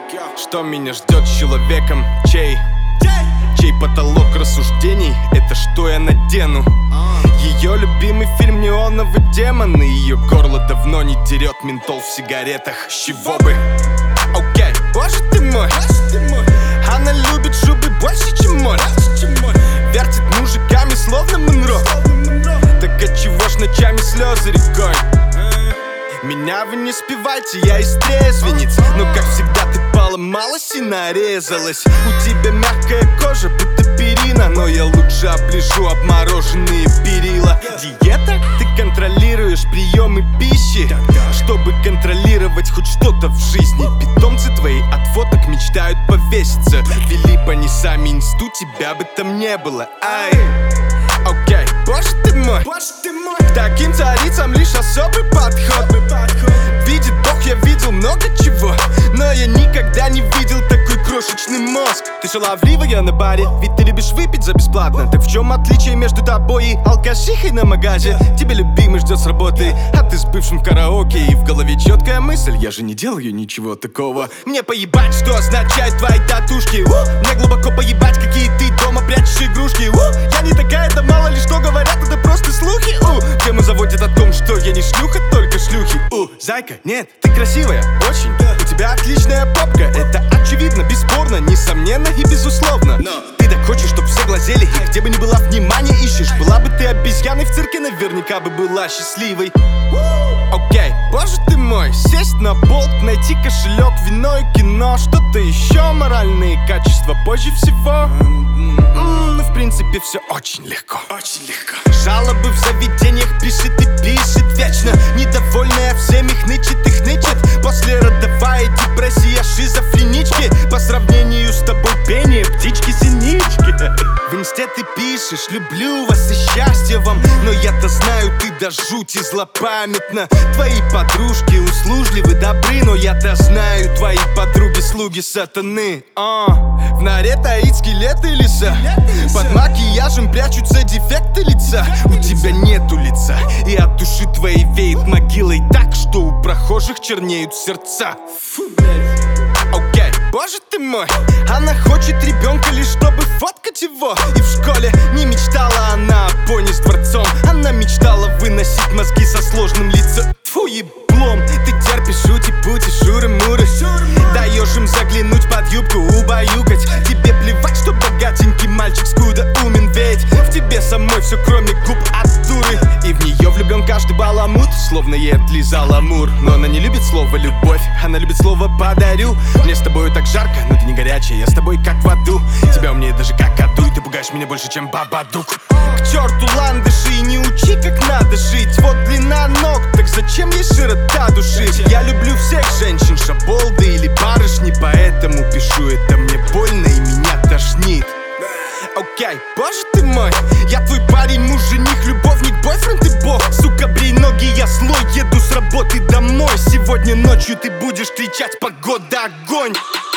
Что меня ждет с человеком, чей потолок рассуждений? Это что я надену? Ее любимый фильм «Неоновый демон», и ее горло давно не дерет ментол в сигаретах. С чего бы? Окей, боже ты мой, она любит шубы больше, чем мой. Вертит мужиками, словно Монро. Так отчего ж ночами слезы рекой? Меня вы не спевайте, я из трезвенниц. Но как всегда ты поломалась и нарезалась. У тебя мягкая кожа, будто перина, но я лучше оближу обмороженные перила. Диета? Ты контролируешь приемы пищи, чтобы контролировать хоть что-то в жизни. Питомцы твои от фоток мечтают повеситься. Вели бы они сами инсту, тебя бы там не было. Ай, окей, боже ты мой, к таким царицам лишь особый подход. Видит Бог, я видел много чего, но я никогда не видел такой крошечный мозг. Ты шаловливая на баре, ведь ты любишь выпить за бесплатно. Так в чем отличие между тобой и алкашихой на магазе? Тебя любимый ждет с работы, а ты с бывшим в караоке. И в голове четкая мысль: я же не делаю ничего такого. Мне поебать, что означают твои татушки. Мне глубоко поебать, какие ты дома прячешь игрушки. Я не такая, да мало ли что говорят, это просто слухи. Тему заводят о том, что я не шлюха, только шлюхи. Зайка, нет, ты красивая, очень. У тебя отличная попка, это очевидно, бесспорно, несомненно и безусловно. Ты так хочешь, чтоб все глазели, и где бы ни была, внимание ищешь. Была бы ты обезьяной в цирке, наверняка бы была счастливой. Окей, боже ты мой, сесть на болт, найти кошелек, вино и кино. Что-то еще, моральные качества позже всего. Ну, в принципе, все очень легко. Жалобы в заведениях пишет и пишет вечно. Недовольная всеми хнычет и хнычет. Послеродовая депрессия, шизофренички. По сравнению с тобой пение птички-синички. В инсте ты пишешь: люблю вас и счастья вам. Но я-то знаю, ты до жути злопамятна. Твои подружки услужливы, добры, но я-то знаю, твои подруги слуги сатаны. В норе таит скелеты лиса, под макияжем прячутся дефекты лица. У тебя нету лица, и от души твоей веет могилой так, что у прохожих чернеют сердца. Окей, боже ты мой, она хочет ребенка лишь чтобы фоткать его. И в школе не мечтала она о пони с дворцом, она мечтала выносить мозги со сложным лицом. Тьфу, еблом, ты терпишь ути-пути, шуры-муры. Даешь им заглянуть под юбку, убаюкать. Тебе плевать, что богатенький мальчик скуда умен, ведь в тебе самой все кроме губ от дуры. И в нее влюблен каждый баламут, словно ей отлизал амур. Но она не любит слово любовь, она любит слово подарю. Мне с тобой так жарко, но ты не горячая, я с тобой как в аду. Тебя умнее даже как аду, и ты пугаешь меня больше, чем Бабадук. К черту ландыши, и не учи, как надо жить. Вот длина ног, так зачем ей широта души? Я люблю всех женщин, шаболды или барышни, поэтому пишу это мне больно и меня тошнит. Окей, боже ты мой, я твой парень, муж, жених, любовник, бойфренд и бог. Сука, брей ноги, я злой, еду с работы домой. Сегодня ночью ты будешь кричать: погода, огонь.